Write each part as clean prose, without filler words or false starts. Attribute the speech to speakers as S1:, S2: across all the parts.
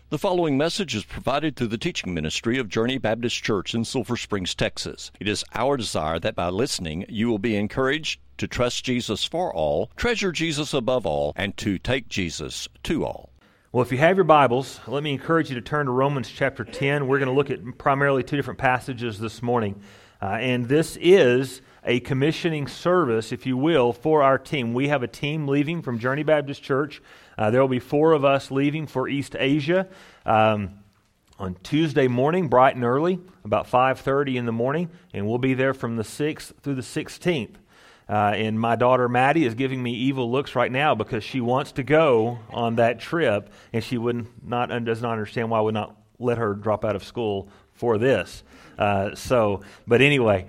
S1: The following message is provided through the teaching ministry of Journey Baptist Church in Sulphur Springs, Texas. It is our desire that by listening, you will be encouraged to trust Jesus for all, treasure Jesus above all, and to take Jesus to all.
S2: Well, if you have your Bibles, let me encourage you to turn to Romans chapter 10. We're going to look at primarily two different passages this morning. And this is a commissioning service, if you will, for our team. We have a team leaving from Journey Baptist Church. There will be 4 of us leaving for East Asia on Tuesday morning, bright and early, about 5:30 in the morning, and we'll be there from the 6th through the 16th. And my daughter Maddie is giving me evil looks right now because she wants to go on that trip, and she does not understand why I would not let her drop out of school for this. But anyway,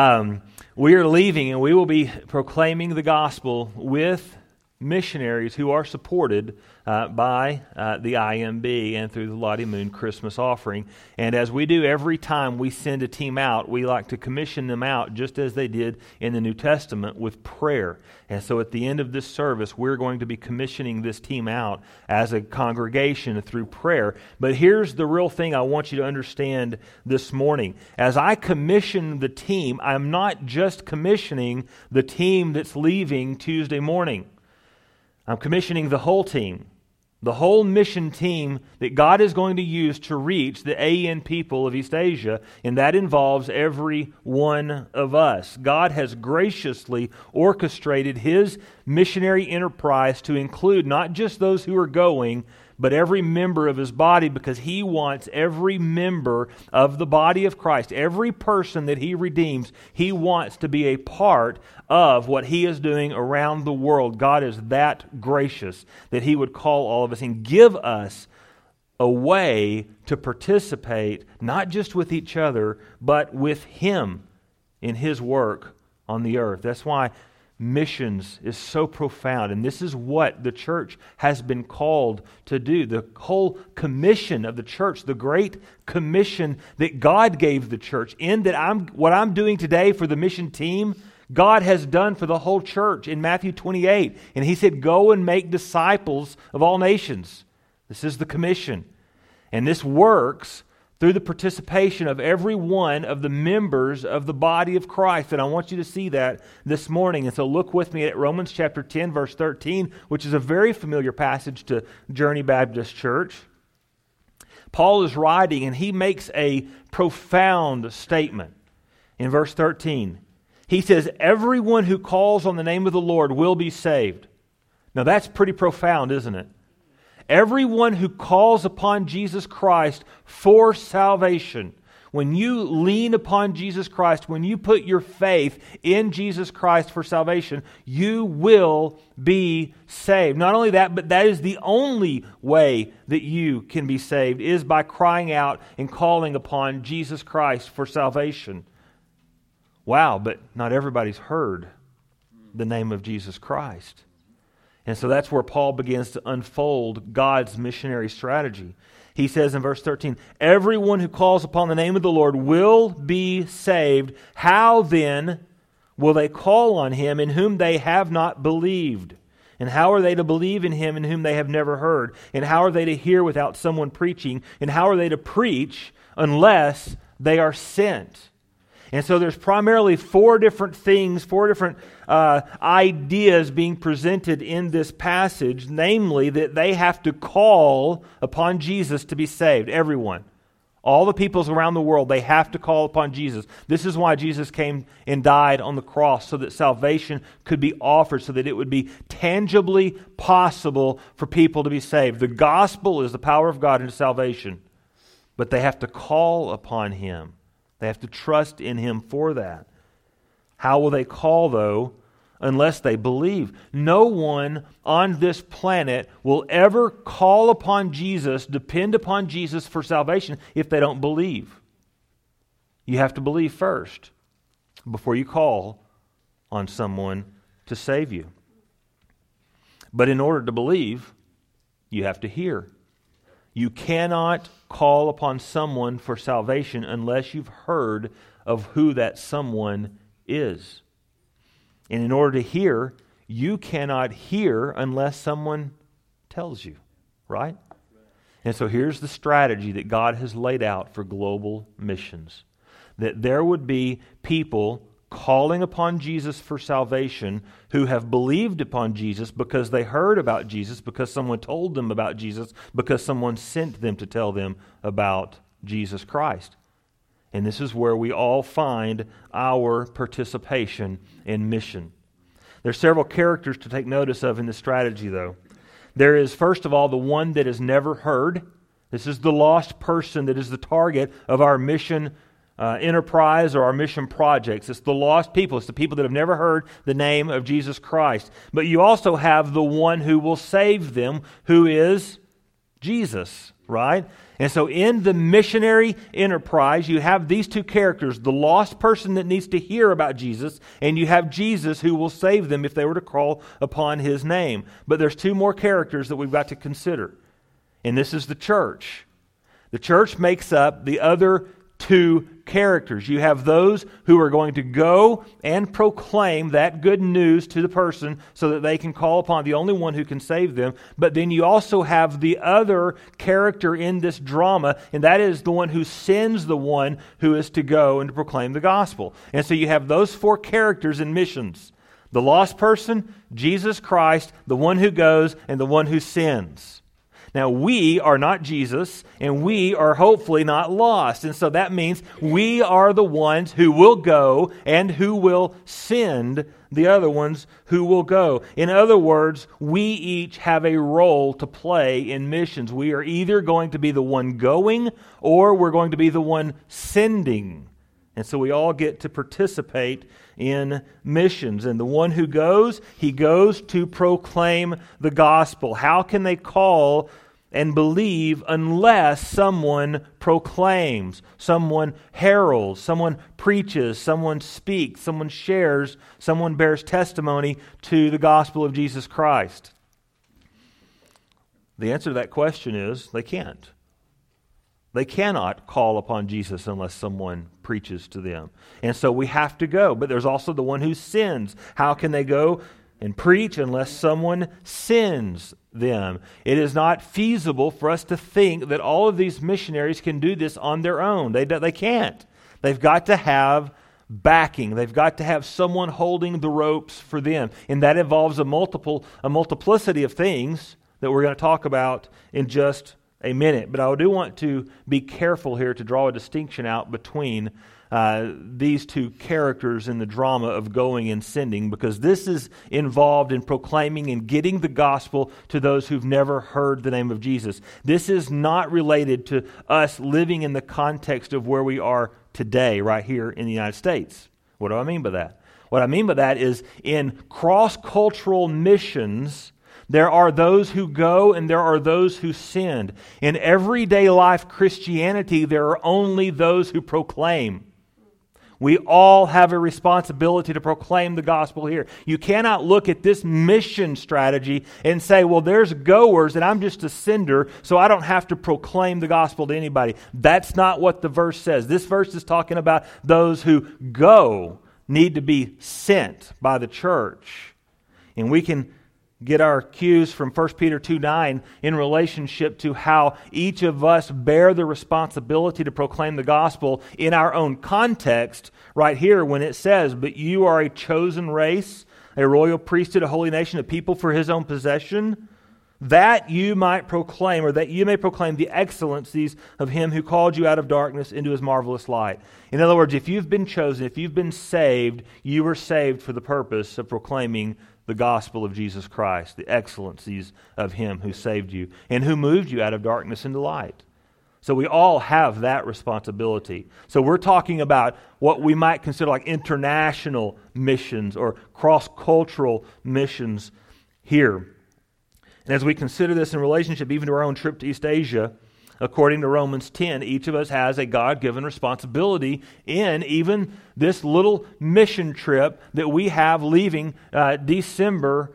S2: we are leaving, and we will be proclaiming the gospel with missionaries who are supported by the IMB and through the Lottie Moon Christmas offering. And as we do every time we send a team out, we like to commission them out just as they did in the New Testament with prayer. And so at the end of this service, we're going to be commissioning this team out as a congregation through prayer. But here's the real thing I want you to understand this morning. As I commission the team, I'm not just commissioning the team that's leaving Tuesday morning. I'm commissioning the whole team, the whole mission team that God is going to use to reach the AN people of East Asia, and that involves every one of us. God has graciously orchestrated His missionary enterprise to include not just those who are going, but every member of His body, because He wants every member of the body of Christ, every person that He redeems, He wants to be a part of what He is doing around the world. God is that gracious that He would call all of us and give us a way to participate, not just with each other, but with Him in His work on the earth. That's why missions is so profound, and this is what the church has been called to do. The whole commission of the church, the great commission that God gave the church, in that what I'm doing today for the mission team, God has done for the whole church in Matthew 28. And He said, go and make disciples of all nations. This is the commission. And this works through the participation of every one of the members of the body of Christ. And I want you to see that this morning. And so look with me at Romans chapter 10, verse 13, which is a very familiar passage to Journey Baptist Church. Paul is writing, and he makes a profound statement in verse 13. He says, everyone who calls on the name of the Lord will be saved. Now that's pretty profound, isn't it? Everyone who calls upon Jesus Christ for salvation, when you lean upon Jesus Christ, when you put your faith in Jesus Christ for salvation, you will be saved. Not only that, but that is the only way that you can be saved, is by crying out and calling upon Jesus Christ for salvation. Wow, but not everybody's heard the name of Jesus Christ. And so that's where Paul begins to unfold God's missionary strategy. He says in verse 13, everyone who calls upon the name of the Lord will be saved. How then will they call on Him in whom they have not believed? And how are they to believe in Him in whom they have never heard? And how are they to hear without someone preaching? And how are they to preach unless they are sent? And so there's primarily 4 different things, 4 different ideas being presented in this passage, namely that they have to call upon Jesus to be saved. Everyone. All the peoples around the world, they have to call upon Jesus. This is why Jesus came and died on the cross, so that salvation could be offered, so that it would be tangibly possible for people to be saved. The gospel is the power of God into salvation, but they have to call upon Him. They have to trust in Him for that. How will they call, though, unless they believe? No one on this planet will ever call upon Jesus, depend upon Jesus for salvation, if they don't believe. You have to believe first before you call on someone to save you. But in order to believe, you have to hear. You cannot call upon someone for salvation unless you've heard of who that someone is. And in order to hear, you cannot hear unless someone tells you, right? And so here's the strategy that God has laid out for global missions. That there would be people calling upon Jesus for salvation who have believed upon Jesus because they heard about Jesus, because someone told them about Jesus, because someone sent them to tell them about Jesus Christ. And this is where we all find our participation in mission. There's several characters to take notice of in this strategy, though. There is, first of all, the one that is never heard. This is the lost person that is the target of our mission enterprise or our mission projects. It's the lost people. It's the people that have never heard the name of Jesus Christ. But you also have the one who will save them, who is Jesus, right? And so in the missionary enterprise, you have these two characters, the lost person that needs to hear about Jesus, and you have Jesus who will save them if they were to call upon His name. But there's two more characters that we've got to consider. And this is the church. The church makes up the other two characters. You have those who are going to go and proclaim that good news to the person so that they can call upon the only one who can save them. But then you also have the other character in this drama, and that is the one who sends the one who is to go and to proclaim the gospel. And so you have those four characters in missions. The lost person, Jesus Christ, the one who goes, and the one who sends. Now, we are not Jesus, and we are hopefully not lost. And so that means we are the ones who will go and who will send the other ones who will go. In other words, we each have a role to play in missions. We are either going to be the one going or we're going to be the one sending. And so we all get to participate in missions. And the one who goes, he goes to proclaim the gospel. How can they call and believe unless someone proclaims, someone heralds, someone preaches, someone speaks, someone shares, someone bears testimony to the gospel of Jesus Christ? The answer to that question is they can't. They cannot call upon Jesus unless someone preaches to them. And so we have to go. But there's also the one who sends. How can they go and preach unless someone sends them? It is not feasible for us to think that all of these missionaries can do this on their own. They can't. They've got to have backing. They've got to have someone holding the ropes for them. And that involves a multiplicity of things that we're going to talk about in just a minute. But I do want to be careful here to draw a distinction out between these two characters in the drama of going and sending, because this is involved in proclaiming and getting the gospel to those who've never heard the name of Jesus. This is not related to us living in the context of where we are today, right here in the United States. What do I mean by that? What I mean by that is in cross-cultural missions, there are those who go and there are those who send. In everyday life Christianity, there are only those who proclaim. We all have a responsibility to proclaim the gospel here. You cannot look at this mission strategy and say, well, there's goers and I'm just a sender, so I don't have to proclaim the gospel to anybody. That's not what the verse says. This verse is talking about those who go need to be sent by the church. And we can get our cues from 1 Peter 2:9 in relationship to how each of us bear the responsibility to proclaim the gospel in our own context right here when it says, but you are a chosen race, a royal priesthood, a holy nation, a people for His own possession, that you might proclaim, or that you may proclaim the excellencies of Him who called you out of darkness into His marvelous light. In other words, if you've been chosen, if you've been saved, you were saved for the purpose of proclaiming the gospel of Jesus Christ, the excellencies of Him who saved you and who moved you out of darkness into light. So we all have that responsibility. So we're talking about what we might consider like international missions or cross-cultural missions here. And as we consider this in relationship even to our own trip to East Asia, according to Romans 10, each of us has a God-given responsibility in even this little mission trip that we have leaving December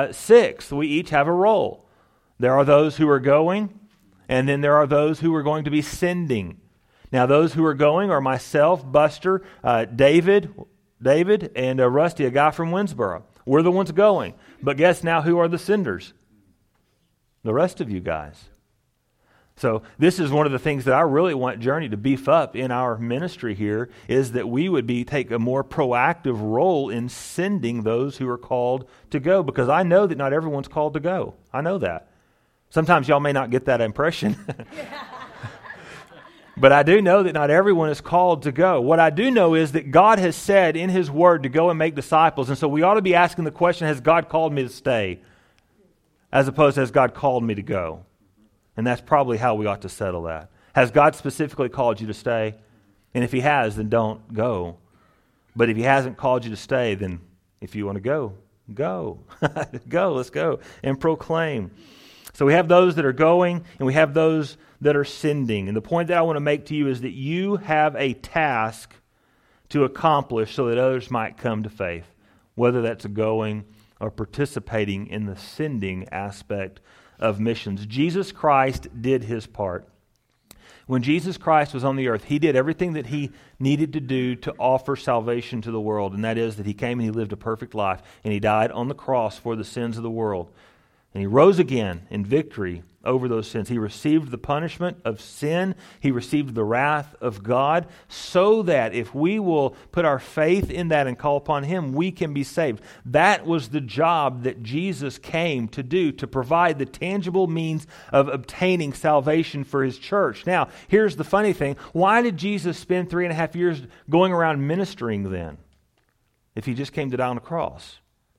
S2: 6th. We each have a role. There are those who are going, and then there are those who are going to be sending. Now, those who are going are myself, Buster, David, and Rusty, a guy from Winsboro. We're the ones going. But guess now who are the senders? The rest of you guys. So this is one of the things that I really want Journey to beef up in our ministry here, is that we would take a more proactive role in sending those who are called to go, because I know that not everyone's called to go. I know that. Sometimes y'all may not get that impression. But I do know that not everyone is called to go. What I do know is that God has said in His Word to go and make disciples, and so we ought to be asking the question, has God called me to stay? As opposed to, has God called me to go? And that's probably how we ought to settle that. Has God specifically called you to stay? And if He has, then don't go. But if He hasn't called you to stay, then if you want to go, go. Go, let's go and proclaim. So we have those that are going, and we have those that are sending. And the point that I want to make to you is that you have a task to accomplish so that others might come to faith, whether that's going or participating in the sending aspect of missions. Jesus Christ did His part. When Jesus Christ was on the earth, He did everything that He needed to do to offer salvation to the world, and that is that He came and He lived a perfect life, and He died on the cross for the sins of the world. And He rose again in victory over those sins. He received the punishment of sin. He received the wrath of God, so that if we will put our faith in that and call upon Him, we can be saved. That was the job that Jesus came to do, to provide the tangible means of obtaining salvation for His church. Now, here's the funny thing. Why did Jesus spend 3.5 years going around ministering then, if He just came to die on the cross?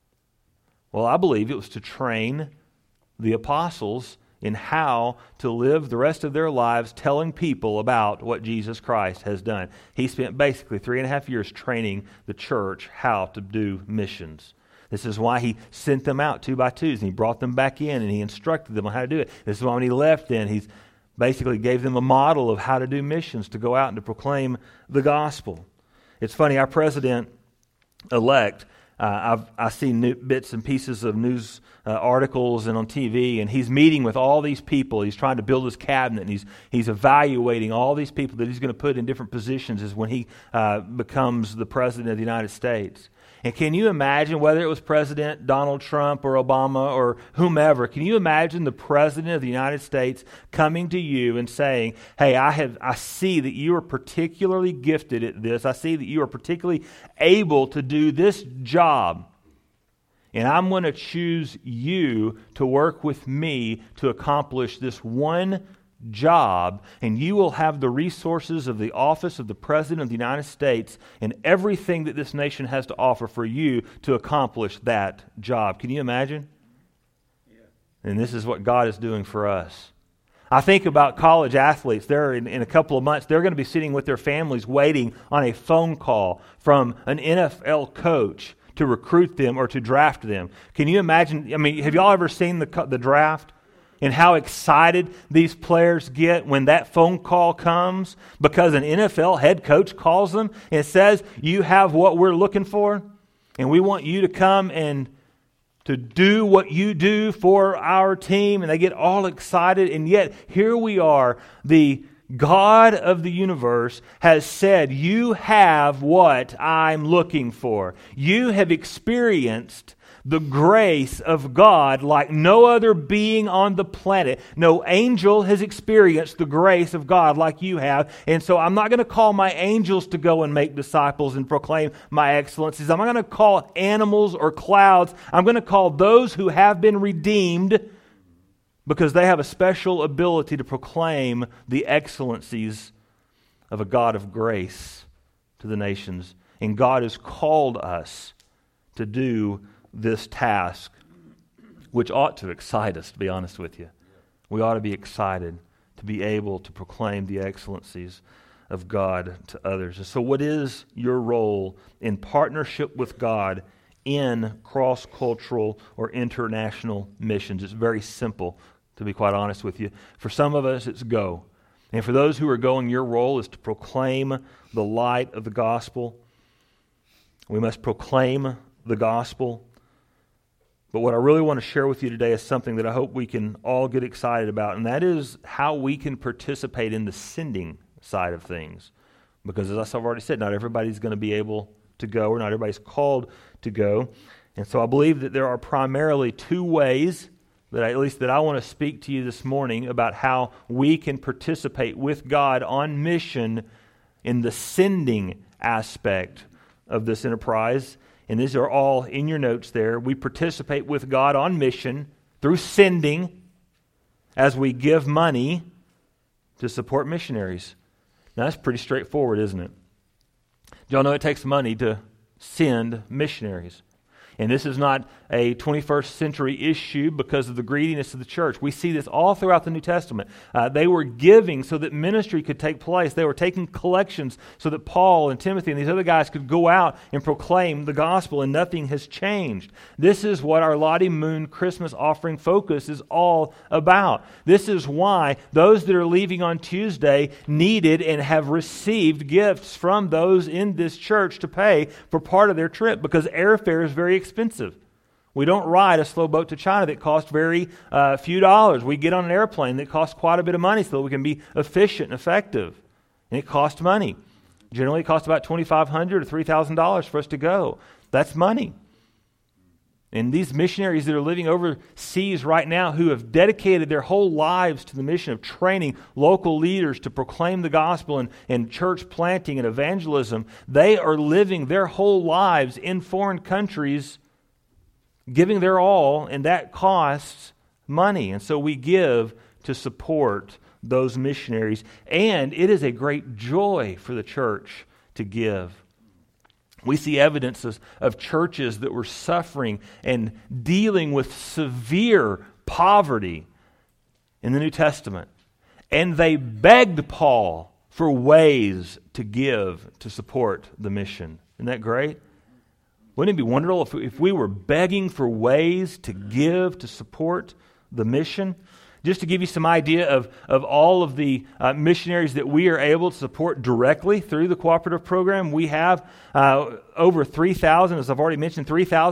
S2: Well, I believe it was to train the apostles in how to live the rest of their lives telling people about what Jesus Christ has done. He spent basically 3.5 years training the church how to do missions. This is why He sent them out 2 by 2s, and He brought them back in, and He instructed them on how to do it. This is why when He left then, He basically gave them a model of how to do missions, to go out and to proclaim the gospel. It's funny, our president-elect, I've seen bits and pieces of news articles and on TV, and he's meeting with all these people. He's trying to build his cabinet, and he's evaluating all these people that he's going to put in different positions as when he becomes the president of the United States. And can you imagine, whether it was President Donald Trump or Obama or whomever, can you imagine the President of the United States coming to you and saying, hey, I see that you are particularly gifted at this. I see that you are particularly able to do this job. And I'm going to choose you to work with me to accomplish this one job, and you will have the resources of the office of the President of the United States and everything that this nation has to offer for you to accomplish that job. Can you imagine? Yeah. And this is what God is doing for us. I think about college athletes. They're in a couple of months, they're going to be sitting with their families waiting on a phone call from an NFL coach to recruit them or to draft them. Can you imagine? I mean, have y'all ever seen the draft? And how excited these players get when that phone call comes because an NFL head coach calls them and says, you have what we're looking for, and we want you to come and to do what you do for our team. And they get all excited, and yet here we are. The God of the universe has said, you have what I'm looking for. You have experienced the grace of God like no other being on the planet. No angel has experienced the grace of God like you have. And so I'm not going to call my angels to go and make disciples and proclaim my excellencies. I'm not going to call animals or clouds. I'm going to call those who have been redeemed, because they have a special ability to proclaim the excellencies of a God of grace to the nations. And God has called us to do this task, which ought to excite us, to be honest with you. We ought to be excited to be able to proclaim the excellencies of God to others. And so what is your role in partnership with God in cross-cultural or international missions? It's very simple, to be quite honest with you. For some of us, it's go. And for those who are going, your role is to proclaim the light of the gospel. We must proclaim the gospel. But what I really want to share with you today is something that I hope we can all get excited about, and that is how we can participate in the sending side of things. Because as I've already said, not everybody's going to be able to go, or not everybody's called to go. And so I believe that there are primarily 2 ways that I want to speak to you this morning about how we can participate with God on mission in the sending aspect of this enterprise. And these are all in your notes there. We participate with God on mission through sending as we give money to support missionaries. Now, that's pretty straightforward, isn't it? Do y'all know it takes money to send missionaries? And this is not a 21st century issue because of the greediness of the church. We see this all throughout the New Testament. They were giving so that ministry could take place. They were taking collections so that Paul and Timothy and these other guys could go out and proclaim the gospel, and nothing has changed. This is what our Lottie Moon Christmas offering focus is all about. This is why those that are leaving on Tuesday needed and have received gifts from those in this church to pay for part of their trip, because airfare is very expensive. We don't ride a slow boat to China that costs very few dollars. We get on an airplane that costs quite a bit of money so that we can be efficient and effective. And it costs money. Generally, it costs about $2,500 to $3,000 for us to go. That's money. And these missionaries that are living overseas right now, who have dedicated their whole lives to the mission of training local leaders to proclaim the gospel and church planting and evangelism, they are living their whole lives in foreign countries, giving their all, and that costs money. And so we give to support those missionaries. And it is a great joy for the church to give. We see evidences of churches that were suffering and dealing with severe poverty in the New Testament. And they begged Paul for ways to give to support the mission. Isn't that great? Wouldn't it be wonderful if we were begging for ways to give to support the mission? Just to give you some idea of all of the missionaries that we are able to support directly through the cooperative program, we have over 3,000, as I've already mentioned,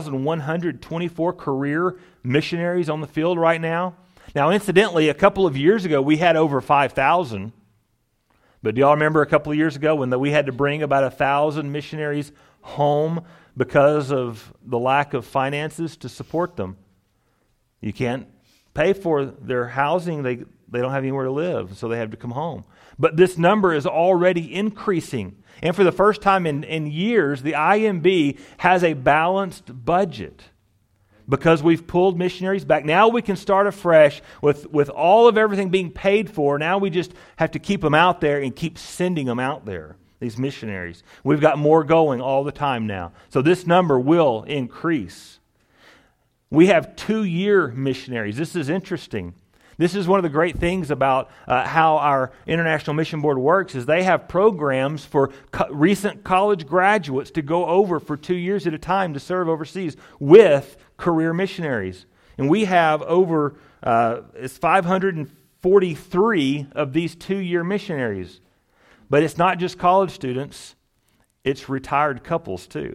S2: 3,124 career missionaries on the field right now. Now, incidentally, a couple of years ago, we had over 5,000. But do y'all remember a couple of years ago when we had to bring about 1,000 missionaries home because of the lack of finances to support them? You can't pay for their housing. They don't have anywhere to live, so they have to come home. But this number is already increasing. And for the first time in years, the IMB has a balanced budget because we've pulled missionaries back. Now we can start afresh with all of everything being paid for. Now we just have to keep them out there and keep sending them out there, these missionaries. We've got more going all the time now. So this number will increase. We have 2-year missionaries. This is interesting. This is one of the great things about how our International Mission Board works is they have programs for recent college graduates to go over for 2 years at a time to serve overseas with career missionaries. And we have over 543 of these 2-year missionaries. But it's not just college students, it's retired couples too.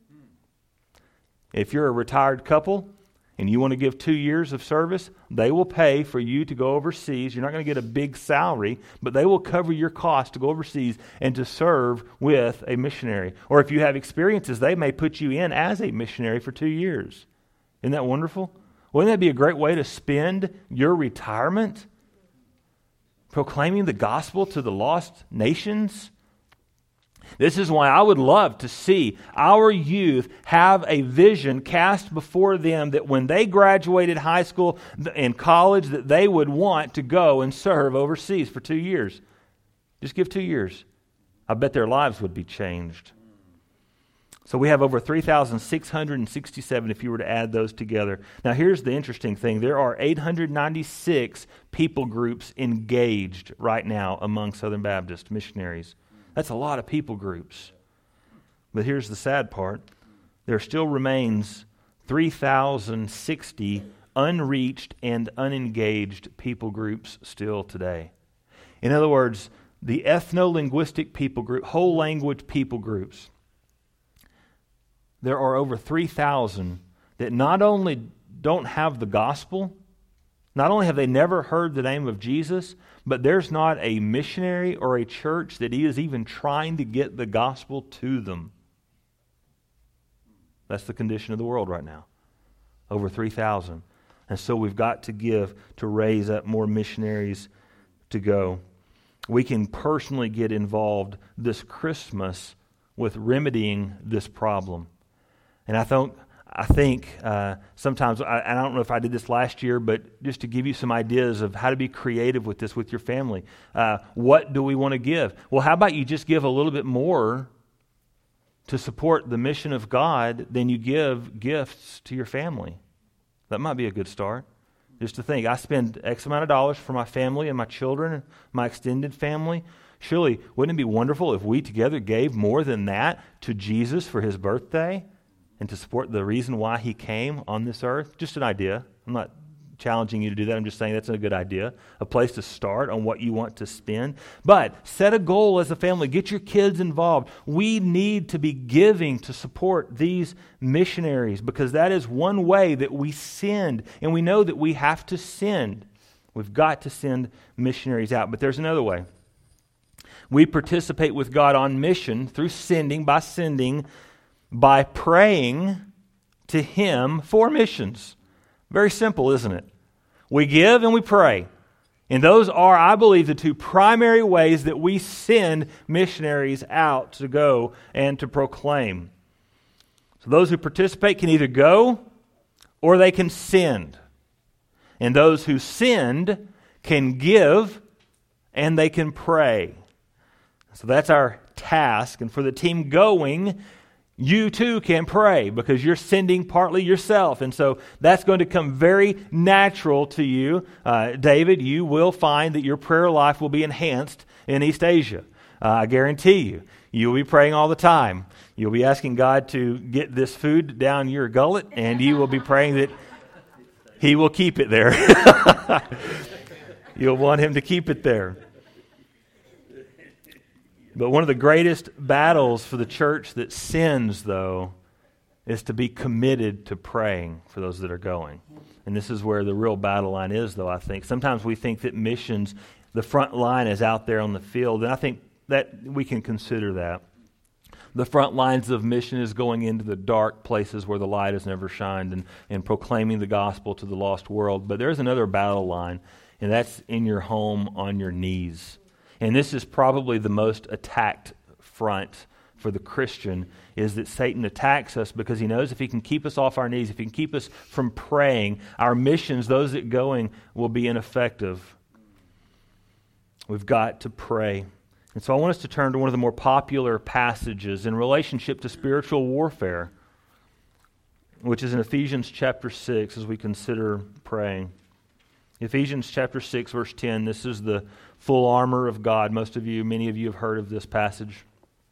S2: If you're a retired couple and you want to give 2 years of service, they will pay for you to go overseas. You're not going to get a big salary, but they will cover your cost to go overseas and to serve with a missionary. Or if you have experiences, they may put you in as a missionary for 2 years. Isn't that wonderful? Wouldn't that be a great way to spend your retirement? Proclaiming the gospel to the lost nations? This is why I would love to see our youth have a vision cast before them that when they graduated high school and college, that they would want to go and serve overseas for 2 years. Just give 2 years. I bet their lives would be changed. So we have over 3,667 if you were to add those together. Now here's the interesting thing. There are 896 people groups engaged right now among Southern Baptist missionaries. That's a lot of people groups. But here's the sad part. There still remains 3,060 unreached and unengaged people groups still today. In other words, the ethno-linguistic people group, whole language people groups, there are over 3,000 that not only don't have the gospel, not only have they never heard the name of Jesus, but there's not a missionary or a church that is even trying to get the gospel to them. That's the condition of the world right now. Over 3,000. And so we've got to give to raise up more missionaries to go. We can personally get involved this Christmas with remedying this problem. And I think sometimes, I don't know if I did this last year, but just to give you some ideas of how to be creative with this with your family. What do we want to give? Well, how about you just give a little bit more to support the mission of God than you give gifts to your family? That might be a good start. Just to think, I spend X amount of dollars for my family and my children, my extended family. Surely, wouldn't it be wonderful if we together gave more than that to Jesus for his birthday and to support the reason why he came on this earth? Just an idea. I'm not challenging you to do that. I'm just saying that's a good idea, a place to start on what you want to spend. But set a goal as a family. Get your kids involved. We need to be giving to support these missionaries because that is one way that we send, and we know that we have to send. We've got to send missionaries out. But there's another way. We participate with God on mission through sending, by praying to him for missions. Very simple, isn't it? We give and we pray. And those are, I believe, the two primary ways that we send missionaries out to go and to proclaim. So those who participate can either go or they can send. And those who send can give and they can pray. So that's our task. And for the team going, you too can pray because you're sending partly yourself. And so that's going to come very natural to you. David, you will find that your prayer life will be enhanced in East Asia. I guarantee you. You'll be praying all the time. You'll be asking God to get this food down your gullet, and you will be praying that he will keep it there. You'll want him to keep it there. But one of the greatest battles for the church that sends, though, is to be committed to praying for those that are going. And this is where the real battle line is, though, I think. Sometimes we think that missions, the front line is out there on the field, and I think that we can consider that. The front lines of mission is going into the dark places where the light has never shined and proclaiming the gospel to the lost world. But there's another battle line, and that's in your home on your knees. And this is probably the most attacked front for the Christian, is that Satan attacks us because he knows if he can keep us off our knees, if he can keep us from praying, our missions, those that going, will be ineffective. We've got to pray. And so I want us to turn to one of the more popular passages in relationship to spiritual warfare, which is in Ephesians chapter 6 as we consider praying. Ephesians chapter 6, verse 10, this is the full armor of God. Many of you have heard of this passage.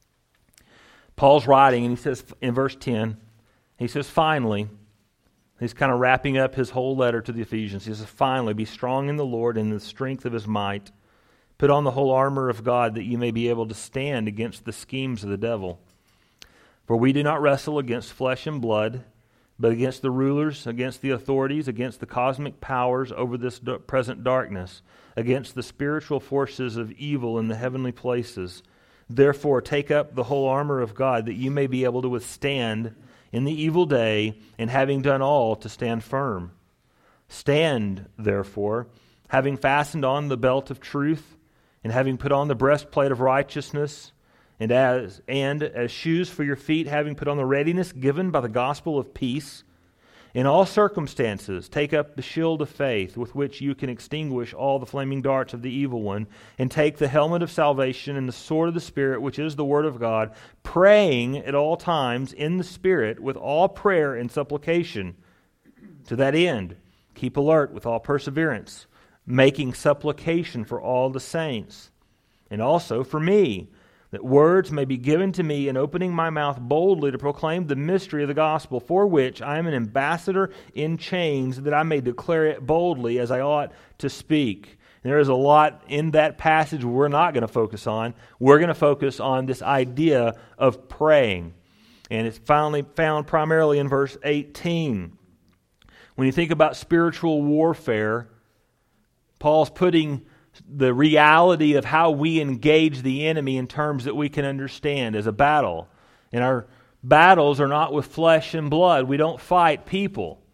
S2: Paul's writing, and he says in verse 10, he says, finally, he's kind of wrapping up his whole letter to the Ephesians. He says, finally, be strong in the Lord and in the strength of his might. Put on the whole armor of God that you may be able to stand against the schemes of the devil. For we do not wrestle against flesh and blood, but against the rulers, against the authorities, against the cosmic powers over this present darkness, against the spiritual forces of evil in the heavenly places. Therefore, take up the whole armor of God, that you may be able to withstand in the evil day, and having done all, to stand firm. Stand, therefore, having fastened on the belt of truth, and having put on the breastplate of righteousness, and as shoes for your feet, having put on the readiness given by the gospel of peace. In all circumstances, take up the shield of faith, with which you can extinguish all the flaming darts of the evil one, and take the helmet of salvation and the sword of the Spirit, which is the word of God, praying at all times in the Spirit with all prayer and supplication. To that end, keep alert with all perseverance, making supplication for all the saints, and also for me, that words may be given to me in opening my mouth boldly to proclaim the mystery of the gospel, for which I am an ambassador in chains, that I may declare it boldly as I ought to speak. And there is a lot in that passage we're not going to focus on. We're going to focus on this idea of praying. And it's finally found primarily in verse 18. When you think about spiritual warfare, Paul's putting the reality of how we engage the enemy in terms that we can understand as a battle. And our battles are not with flesh and blood. We don't fight people.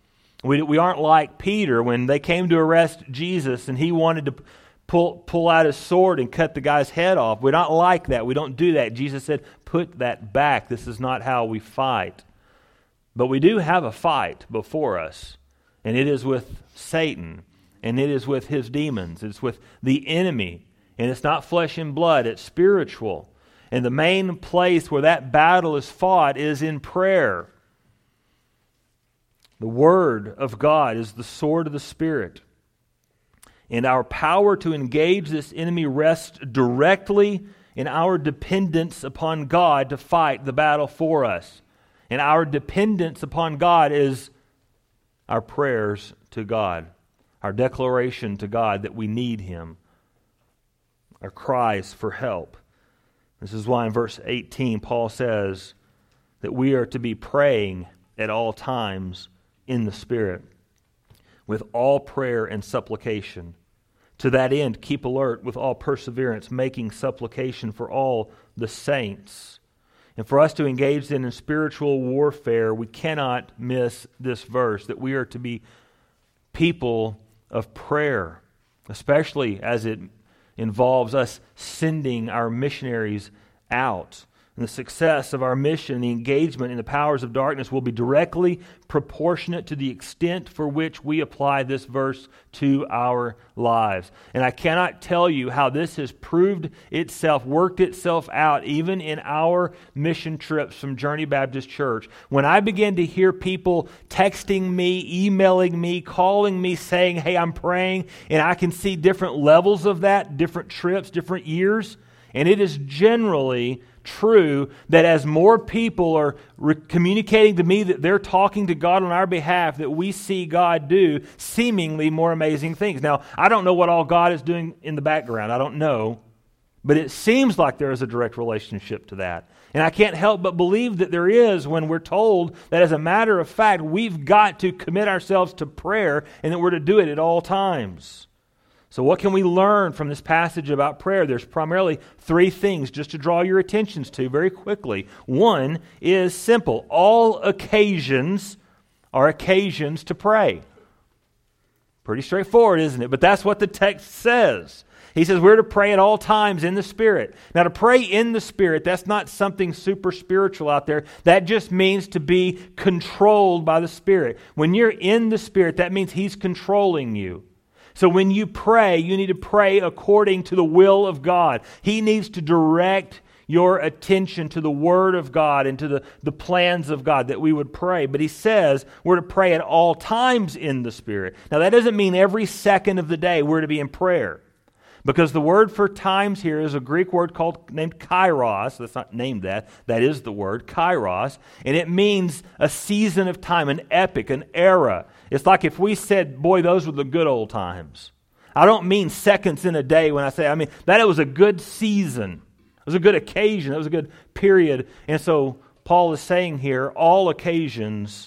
S2: We aren't like Peter when they came to arrest Jesus and he wanted to pull out his sword and cut the guy's head off. We're not like that. We don't do that. Jesus said, put that back. This is not how we fight. But we do have a fight before us, and it is with Satan, and it is with his demons. It's with the enemy, and it's not flesh and blood. It's spiritual. And the main place where that battle is fought is in prayer. The Word of God is the sword of the Spirit. And our power to engage this enemy rests directly in our dependence upon God to fight the battle for us. And our dependence upon God is our prayers to God, our declaration to God that we need Him, our cries for help. This is why in verse 18 Paul says that we are to be praying at all times in the Spirit, with all prayer and supplication. To that end, keep alert with all perseverance, making supplication for all the saints. And for us to engage in spiritual warfare, we cannot miss this verse, that we are to be people of prayer, especially as it involves us sending our missionaries out. And the success of our mission, the engagement in the powers of darkness will be directly proportionate to the extent for which we apply this verse to our lives. And I cannot tell you how this has proved itself, worked itself out, even in our mission trips from Journey Baptist Church. When I began to hear people texting me, emailing me, calling me, saying, hey, I'm praying, and I can see different levels of that, different trips, different years, and it is generally true that as more people are communicating to me that they're talking to God on our behalf, that we see God do seemingly more amazing things. Now, I don't know what all God is doing in the background. I don't know. But it seems like there is a direct relationship to that. And I can't help but believe that there is when we're told that as a matter of fact, we've got to commit ourselves to prayer and that we're to do it at all times. So what can we learn from this passage about prayer? There's primarily three things just to draw your attentions to very quickly. One is simple. All occasions are occasions to pray. Pretty straightforward, isn't it? But that's what the text says. He says we're to pray at all times in the Spirit. Now, to pray in the Spirit, that's not something super spiritual out there. That just means to be controlled by the Spirit. When you're in the Spirit, that means He's controlling you. So when you pray, you need to pray according to the will of God. He needs to direct your attention to the Word of God and to the plans of God that we would pray. But he says we're to pray at all times in the Spirit. Now that doesn't mean every second of the day we're to be in prayer. Because the word for times here is a Greek word named kairos. That's not named that. That is the word, kairos. And it means a season of time, an epoch, an era. It's like if we said, boy, those were the good old times. I don't mean seconds in a day when I mean that it was a good season. It was a good occasion. It was a good period. And so Paul is saying here, all occasions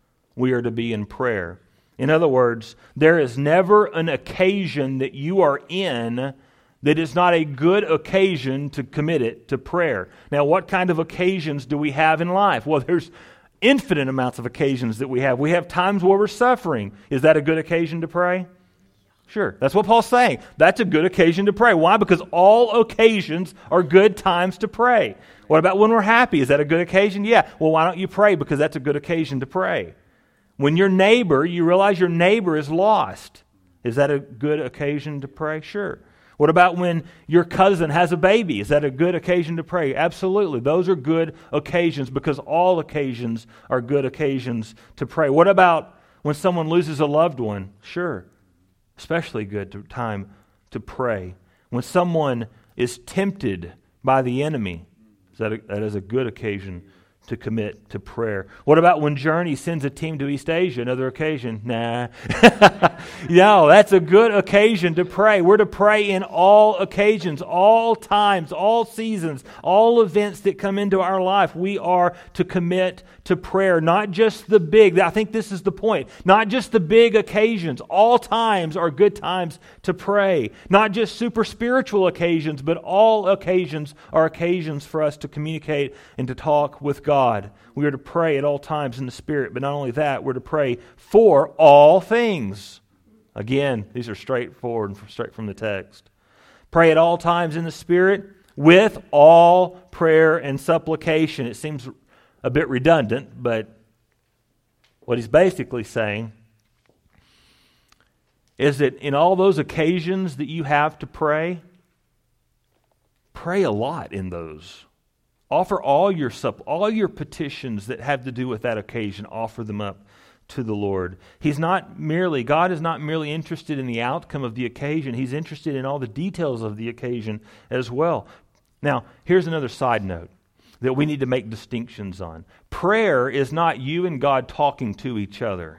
S2: we are to be in prayer. In other words, there is never an occasion that you are in that is not a good occasion to commit it to prayer. Now, what kind of occasions do we have in life? Well, there's infinite amounts of occasions that we have. We have times where we're suffering. Is that a good occasion to pray? Sure. That's what Paul's saying. That's a good occasion to pray. Why? Because all occasions are good times to pray. What about when we're happy? Is that a good occasion? Yeah. Well, why don't you pray? Because that's a good occasion to pray. When you realize your neighbor is lost. Is that a good occasion to pray? Sure. What about when your cousin has a baby? Is that a good occasion to pray? Absolutely. Those are good occasions because all occasions are good occasions to pray. What about when someone loses a loved one? Sure. Especially good time to pray. When someone is tempted by the enemy, that is a good occasion to commit to prayer. What about when Journey sends a team to East Asia? Another occasion? Nah. No, that's a good occasion to pray. We're to pray in all occasions, all times, all seasons, all events that come into our life. We are to commit to prayer, not just the big. I think this is the point. Not just the big occasions. All times are good times to pray. Not just super spiritual occasions, but all occasions are occasions for us to communicate and to talk with God. God. We are to pray at all times in the Spirit. But not only that, we're to pray for all things. Again, these are straightforward and straight from the text. Pray at all times in the Spirit with all prayer and supplication. It seems a bit redundant, but what he's basically saying is that in all those occasions that you have to pray a lot in those. Offer all your petitions that have to do with that occasion, offer them up to the Lord. God is not merely interested in the outcome of the occasion. He's interested in all the details of the occasion as well. Now, here's another side note that we need to make distinctions on. Prayer is not you and God talking to each other.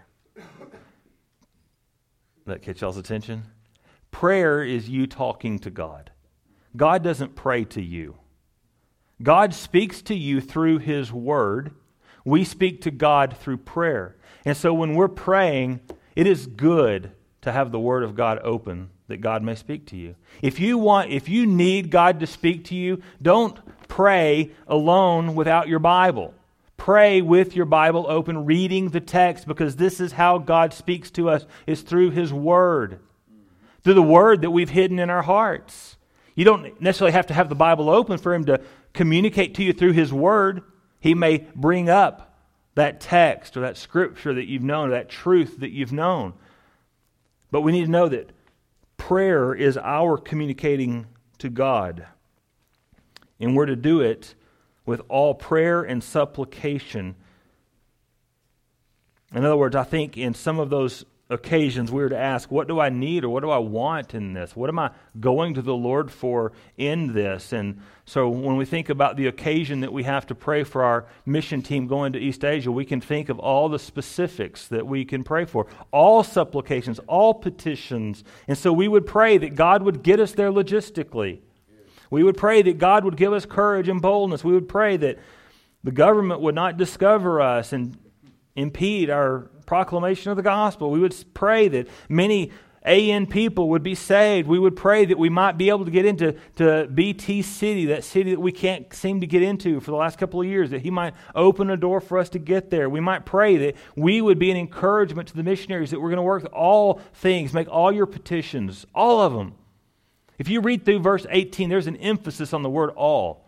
S2: That catch y'all's attention? Prayer is you talking to God. God doesn't pray to you. God speaks to you through His Word. We speak to God through prayer. And so when we're praying, it is good to have the Word of God open that God may speak to you. If you need God to speak to you, don't pray alone without your Bible. Pray with your Bible open, reading the text, because this is how God speaks to us, is through His Word. Through the Word that we've hidden in our hearts. You don't necessarily have to have the Bible open for Him to communicate to you through His Word. He may bring up that text or that scripture that you've known, or that truth that you've known. But we need to know that prayer is our communicating to God. And we're to do it with all prayer and supplication. In other words, I think in some of those occasions we were to ask, what do I need or what do I want in this? What am I going to the Lord for in this? And so when we think about the occasion that we have to pray for our mission team going to East Asia, we can think of all the specifics that we can pray for. All supplications, all petitions. And so we would pray that God would get us there logistically. We would pray that God would give us courage and boldness. We would pray that the government would not discover us and impede our proclamation of the gospel. We would pray that many AN people would be saved. We would pray that we might be able to get into BT City, that city that we can't seem to get into for the last couple of years, that He might open a door for us to get there. We might pray that we would be an encouragement to the missionaries, that we're going to work with all things, make all your petitions, all of them. If you read through verse 18, there's an emphasis on the word all.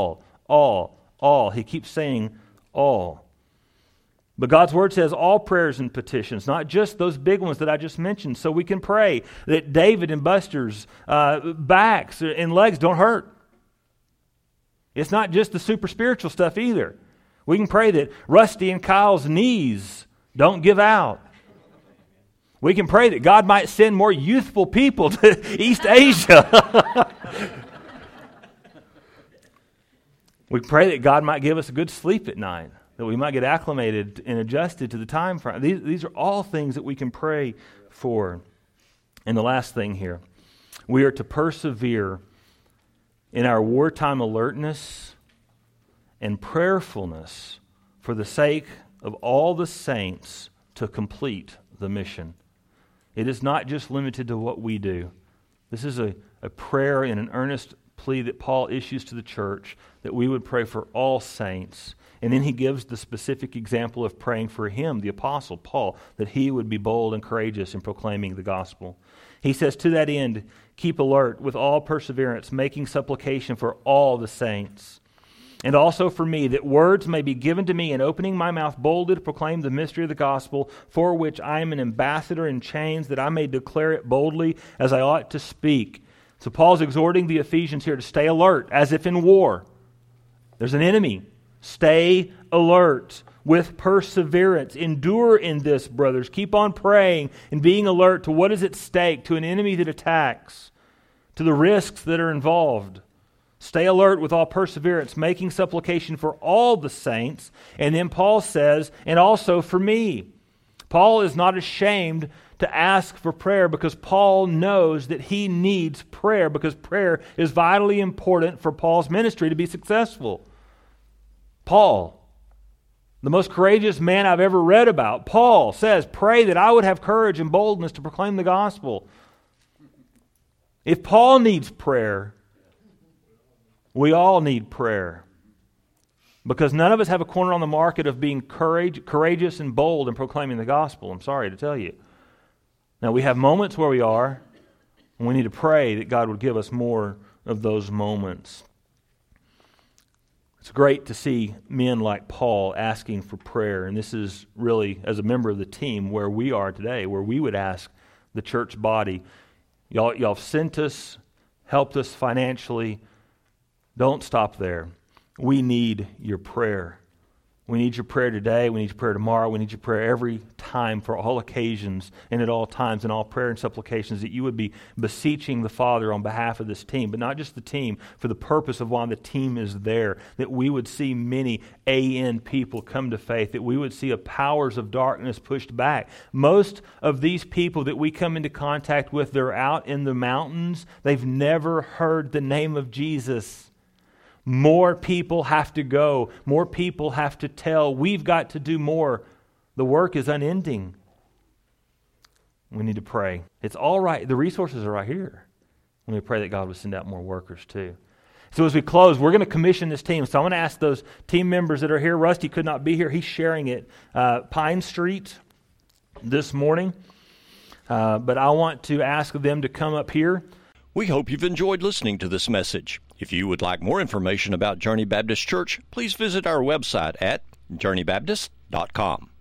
S2: He keeps saying all. But God's Word says all prayers and petitions, not just those big ones that I just mentioned. So we can pray that David and Buster's backs and legs don't hurt. It's not just the super spiritual stuff either. We can pray that Rusty and Kyle's knees don't give out. We can pray that God might send more youthful people to East Asia. We pray that God might give us a good sleep at night, that we might get acclimated and adjusted to the time frame. These are all things that we can pray for. And the last thing here, we are to persevere in our wartime alertness and prayerfulness for the sake of all the saints to complete the mission. It is not just limited to what we do. This is a prayer and an earnest plea that Paul issues to the church, that we would pray for all saints. And then he gives the specific example of praying for him, the Apostle Paul, that he would be bold and courageous in proclaiming the gospel. He says, to that end, keep alert with all perseverance, making supplication for all the saints. And also for me, that words may be given to me in opening my mouth boldly to proclaim the mystery of the gospel, for which I am an ambassador in chains, that I may declare it boldly as I ought to speak. So Paul's exhorting the Ephesians here to stay alert, as if in war. There's an enemy. Stay alert with perseverance. Endure in this, brothers. Keep on praying and being alert to what is at stake, to an enemy that attacks, to the risks that are involved. Stay alert with all perseverance, making supplication for all the saints. And then Paul says, and also for me. Paul is not ashamed to ask for prayer because Paul knows that he needs prayer, because prayer is vitally important for Paul's ministry to be successful. Paul, the most courageous man I've ever read about, Paul says, pray that I would have courage and boldness to proclaim the gospel. If Paul needs prayer, we all need prayer. Because none of us have a corner on the market of being courageous and bold in proclaiming the gospel. I'm sorry to tell you. Now, we have moments where we are, and we need to pray that God would give us more of those moments. It's great to see men like Paul asking for prayer, and this is really, as a member of the team, where we are today, where we would ask the church body, y'all have sent us, helped us financially. Don't stop there. We need your prayer. We need your prayer today. We need your prayer tomorrow. We need your prayer every time for all occasions and at all times in all prayer and supplications, that you would be beseeching the Father on behalf of this team, but not just the team, for the purpose of why the team is there, that we would see many AN people come to faith, that we would see the powers of darkness pushed back. Most of these people that we come into contact with, they're out in the mountains. They've never heard the name of Jesus. More people have to go. More people have to tell. We've got to do more. The work is unending. We need to pray. It's all right. The resources are right here. We pray that God would send out more workers too. So as we close, we're going to commission this team. So I want to ask those team members that are here. Rusty could not be here. He's sharing it Pine Street this morning. But I want to ask them to come up here.
S1: We hope you've enjoyed listening to this message. If you would like more information about Journey Baptist Church, please visit our website at journeybaptist.com.